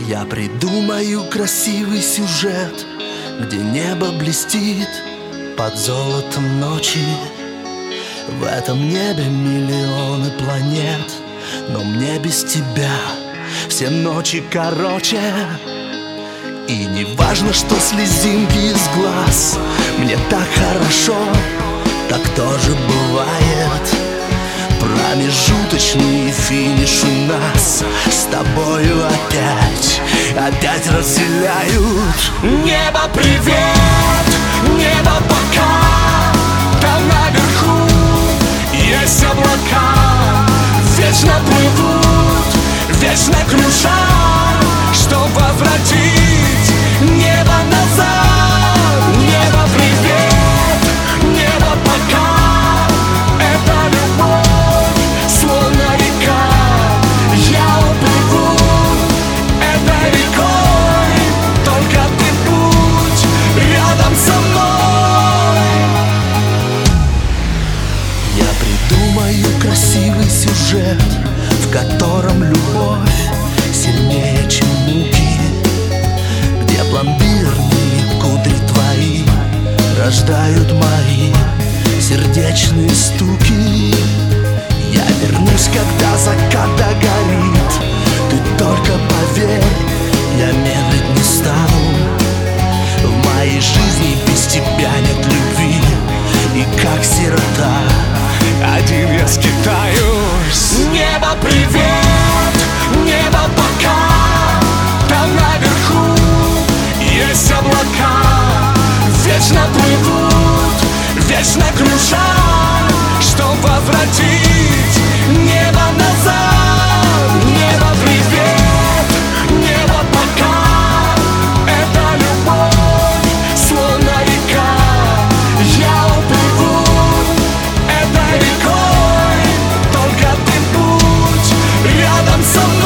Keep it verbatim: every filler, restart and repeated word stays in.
Я придумаю красивый сюжет, где небо блестит под золотом ночи. В этом небе миллионы планет, но мне без тебя все ночи короче. И не важно, что слезинки из глаз, мне так хорошо, так тоже бывает. Промежуточный финиш у нас с тобою опять, опять разделяют. Небо, привет, небо, пока. Там наверху есть облака, вечно плывут, вечно кружат, чтоб возвратить небо назад. Небо, привет, небо, пока. Это любовь, словно река. Я уплыву этой рекой, только ты будь рядом со мной. Я придумаю красивый сюжет, в котором любовь сильнее, чем муки, где пломбирные кудри твои рождают мои сердечные стуки. Я вернусь, когда закат догорит, ты только поверь, я медлить не стану. В моей жизни без тебя нет любви, и как сирота один я скитаюсь. Небо, привет, небо, пока. Там наверху есть облака, вечно плывут, вечно кружат, чтоб возвратить небо назад. Небо, привет, небо, пока. Это любовь, словно река. Я уплыву этой рекой, только ты будь рядом со мной.